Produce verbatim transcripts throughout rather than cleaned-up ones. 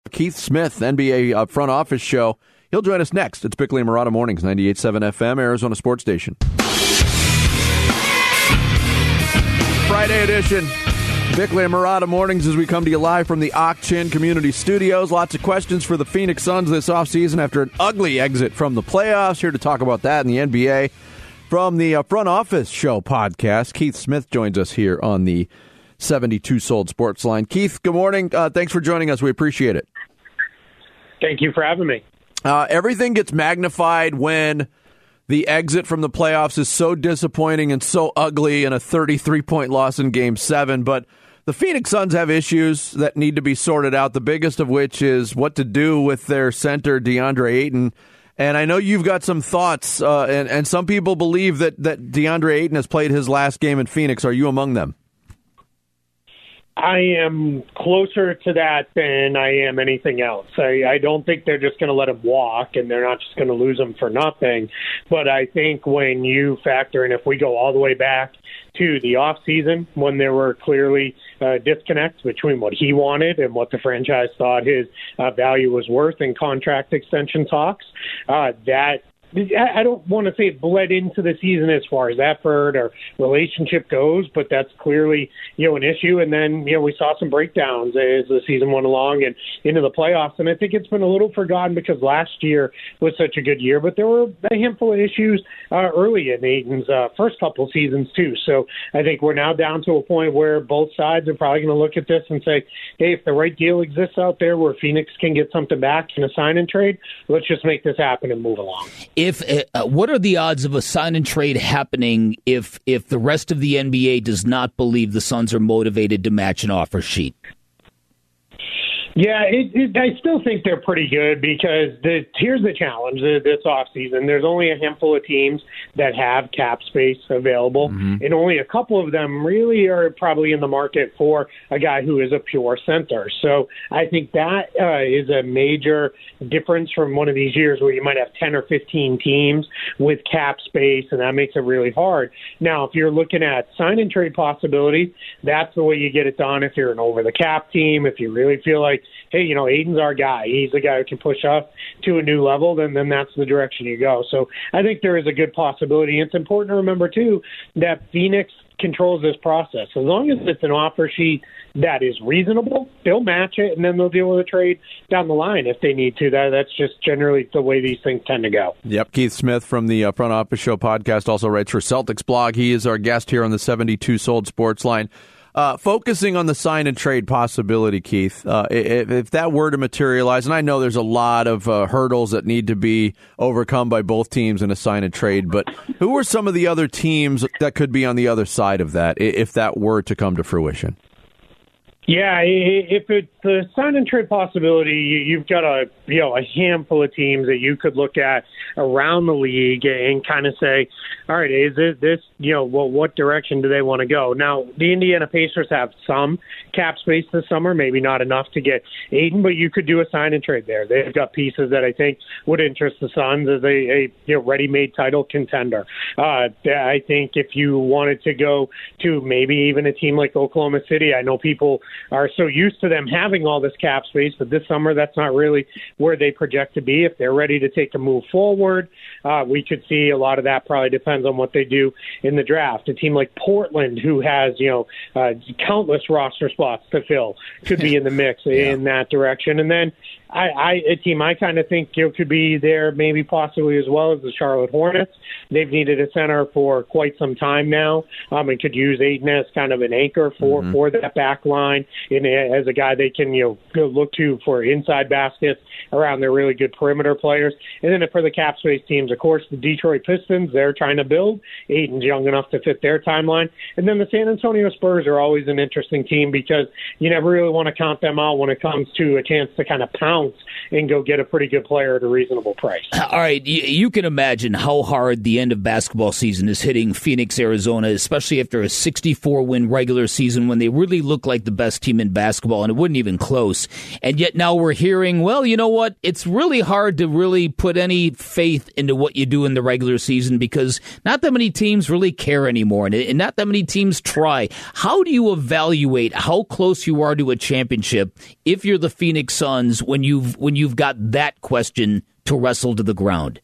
Keith Smith, N B A uh, front office show. He'll join us next. It's Bickley and Marotta Mornings, ninety-eight point seven F M, Arizona Sports Station. Friday edition. Bickley and Marotta Mornings as we come to you live from the Ak-Chin Community Studios. Lots of questions for the Phoenix Suns this offseason after an ugly exit from the playoffs. Here to talk about that in the N B A from the uh, Front Office Show podcast. Keith Smith joins us here on the seventy-two Sold Sports Line. Keith, good morning. Uh, thanks for joining us. We appreciate it. Thank you for having me. Uh, everything gets magnified when the exit from the playoffs is so disappointing and so ugly in a thirty-three point loss in Game seven. But the Phoenix Suns have issues that need to be sorted out, the biggest of which is what to do with their center, DeAndre Ayton. And I know you've got some thoughts, uh, and, and some people believe that, that DeAndre Ayton has played his last game in Phoenix. Are you among them? I am closer to that than I am anything else. I, I don't think they're just going to let him walk, and they're not just going to lose him for nothing. But I think when you factor in, if we go all the way back to the offseason, when there were clearly uh, disconnects between what he wanted and what the franchise thought his uh, value was worth in contract extension talks, uh, that I don't want to say it bled into the season as far as effort or relationship goes, but that's clearly, you know, an issue. And then, you know, we saw some breakdowns as the season went along and into the playoffs. And I think it's been a little forgotten because last year was such a good year, but there were a handful of issues uh, early in Ayton's uh, first couple of seasons too. So I think we're now down to a point where both sides are probably going to look at this and say, hey, if the right deal exists out there where Phoenix can get something back in a sign and trade, let's just make this happen and move along. If uh, what are the odds of a sign and trade happening if if the rest of the N B A does not believe the Suns are motivated to match an offer sheet? Yeah, it, it, I still think they're pretty good because the, here's the challenge this offseason. There's only a handful of teams that have cap space available, mm-hmm. and only a couple of them really are probably in the market for a guy who is a pure center. So I think that uh, is a major difference from one of these years where you might have ten or fifteen teams with cap space, and that makes it really hard. Now, if you're looking at sign-and-trade possibilities, that's the way you get it done if you're an over-the-cap team, if you really feel like, hey, you know, Ayton's our guy. He's the guy who can push us to a new level, then then that's the direction you go. So I think there is a good possibility. It's important to remember, too, that Phoenix controls this process. As long as it's an offer sheet that is reasonable, they'll match it, and then they'll deal with a trade down the line if they need to. That That's just generally the way these things tend to go. Yep. Keith Smith from the uh, Front Office Show podcast also writes for Celtics Blog. He is our guest here on the seventy-two Sold Sports Line. Uh, focusing on the sign and trade possibility, Keith, uh, if, if that were to materialize, and I know there's a lot of uh, hurdles that need to be overcome by both teams in a sign and trade, but who are some of the other teams that could be on the other side of that if that were to come to fruition? Yeah, if it's a sign and trade possibility, you've got a you know a handful of teams that you could look at around the league and kind of say, all right, is it this you know well, what direction do they want to go? Now, the Indiana Pacers have some cap space this summer, maybe not enough to get Ayton, but you could do a sign and trade there. They've got pieces that I think would interest the Suns as a, a you know ready-made title contender. Uh, I think if you wanted to go to maybe even a team like Oklahoma City, I know people are so used to them having all this cap space, but this summer that's not really where they project to be. If they're ready to take a move forward, uh, we could see a lot of that. Probably depends on what they do in the draft. A team like Portland, who has you know uh, countless roster spots to fill, could be in the mix yeah. in that direction. And then I, I a team I kind of think you know, could be there maybe possibly as well as the Charlotte Hornets. They've needed a center for quite some time now, um, and could use Ayton as kind of an anchor for, mm-hmm. for that back line and as a guy they can you know look to for inside baskets around their really good perimeter players. And then for the cap space teams, of course, the Detroit Pistons, they're trying to build. Ayton's young enough to fit their timeline. And then the San Antonio Spurs are always an interesting team because you never really want to count them out when it comes to a chance to kind of pounce and go get a pretty good player at a reasonable price. All right, you, you can imagine how hard the end of basketball season is hitting Phoenix, Arizona, especially after a sixty-four win regular season when they really look like the best team in basketball, and it wouldn't even even close. And yet now we're hearing, well, you know what? It's really hard to really put any faith into what you do in the regular season because not that many teams really care anymore, and not that many teams try. How do you evaluate how close you are to a championship if you're the Phoenix Suns when you've when you've got that question to wrestle to the ground?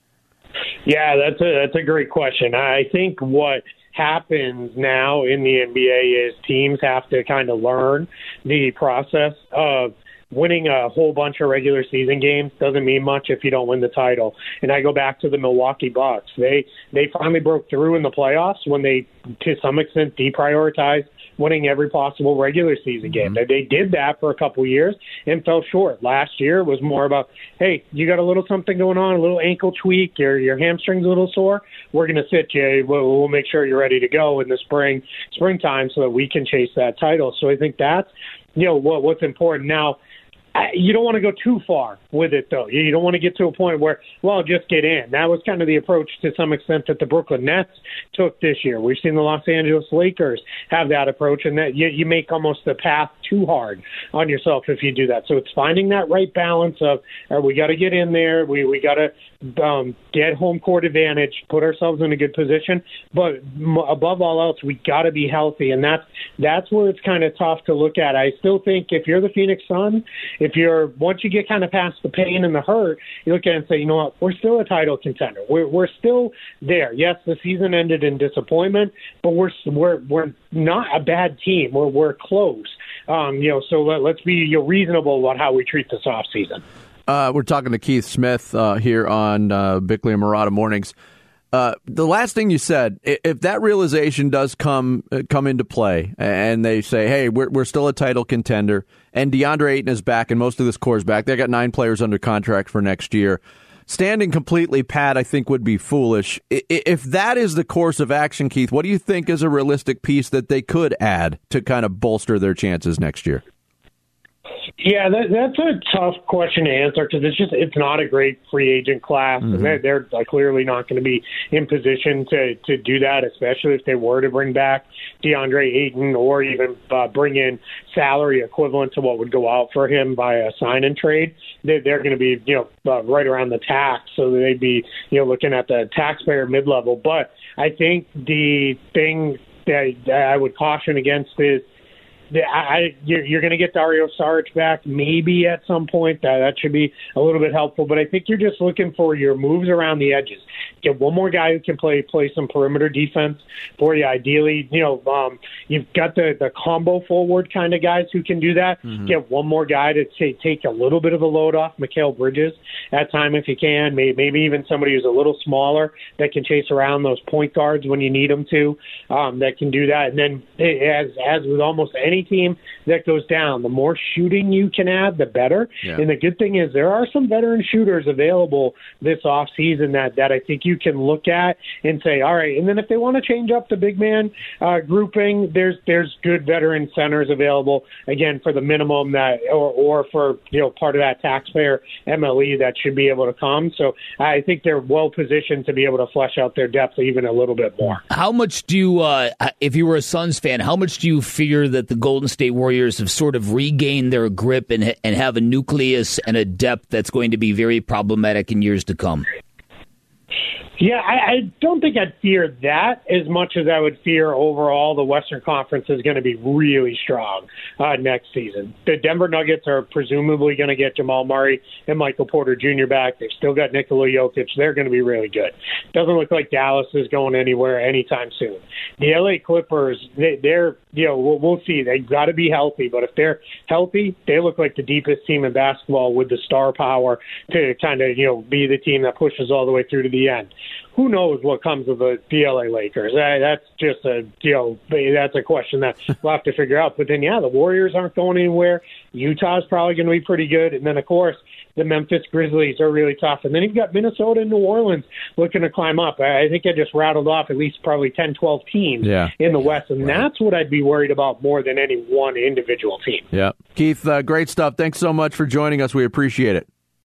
Yeah, that's a that's a great question. I think what happens now in the N B A is teams have to kind of learn the process of winning a whole bunch of regular season games doesn't mean much if you don't win the title. And I go back to the Milwaukee Bucks. They they finally broke through in the playoffs when they, to some extent, deprioritized winning every possible regular season game. Mm-hmm. They did that for a couple of years and fell short. Last year was more about, hey, you got a little something going on, a little ankle tweak, your your hamstring's a little sore. We're going to sit you. We'll, we'll make sure you're ready to go in the spring, springtime so that we can chase that title. So I think that's, you know, what what's important. Now, you don't want to go too far with it, though. You don't want to get to a point where, well, just get in. That was kind of the approach to some extent that the Brooklyn Nets took this year. We've seen the Los Angeles Lakers have that approach, and that you, you make almost the path too hard on yourself if you do that. So it's finding that right balance of, all right, we got to get in there. We we got to um, get home court advantage, put ourselves in a good position. But m- above all else, we got to be healthy, and that's that's where it's kind of tough to look at. I still think if you're the Phoenix Suns, if you're once you get kind of past the pain and the hurt, you look at it and say, you know what, we're still a title contender. We're we're still there. Yes, the season ended in disappointment, but we're we're we're not a bad team. We're we're close. Um, you know, so let, let's be you know, reasonable about how we treat this offseason. Uh, we're talking to Keith Smith uh, here on uh, Bickley and Marotta Mornings. Uh, the last thing you said, if that realization does come uh, come into play, and they say, "Hey, we're we're still a title contender," and DeAndre Ayton is back, and most of this core is back, they got nine players under contract for next year. Standing completely pat, I think, would be foolish. If that is the course of action, Keith, what do you think is a realistic piece that they could add to kind of bolster their chances next year? Yeah, that, that's a tough question to answer because it's just it's not a great free agent class, mm-hmm. and they're, they're uh, clearly not going to be in position to, to do that, especially if they were to bring back DeAndre Ayton or even uh, bring in salary equivalent to what would go out for him by a sign and trade. They, they're going to be you know uh, right around the tax, so they'd be you know looking at the taxpayer mid level. But I think the thing that, that I would caution against is. I, you're, you're going to get Dario Saric back maybe at some point. That, that should be a little bit helpful. But I think you're just looking for your moves around the edges. Get one more guy who can play play some perimeter defense for you. Ideally, you know, um, you've got the, the combo forward kind of guys who can do that. Mm-hmm. Get one more guy to t- take a little bit of the load off Mikal Bridges at time if you can. Maybe, maybe even somebody who's a little smaller that can chase around those point guards when you need them to, um, that can do that. And then as, as with almost any team that goes down, the more shooting you can add, the better. Yeah. And the good thing is there are some veteran shooters available this offseason that, that I think you can look at and say, all right, and then if they want to change up the big man uh, grouping, there's there's good veteran centers available, again, for the minimum that or, or for you know part of that taxpayer M L E that should be able to come. So I think they're well positioned to be able to flesh out their depth even a little bit more. How much do you, uh, if you were a Suns fan, how much do you fear that the Golden State Warriors have sort of regained their grip and and have a nucleus and a depth that's going to be very problematic in years to come? Yeah, I, I don't think I'd fear that as much as I would fear overall the Western Conference is going to be really strong uh, next season. The Denver Nuggets are presumably going to get Jamal Murray and Michael Porter Junior back. They've still got Nikola Jokic. They're going to be really good. Doesn't look like Dallas is going anywhere anytime soon. The L A Clippers, they, they're, you know, we'll, we'll see. They've got to be healthy, but if they're healthy, they look like the deepest team in basketball with the star power to kind of, you know, be the team that pushes all the way through to the end. Who knows what comes of the, the L A Lakers? Uh, that's just a, you know, that's a question that we'll have to figure out. But then, yeah, the Warriors aren't going anywhere. Utah's probably going to be pretty good. And then, of course, the Memphis Grizzlies are really tough. And then you've got Minnesota and New Orleans looking to climb up. I think I just rattled off at least probably ten, twelve teams yeah. in the West. And right. that's what I'd be worried about more than any one individual team. Yeah. Keith, uh, great stuff. Thanks so much for joining us. We appreciate it.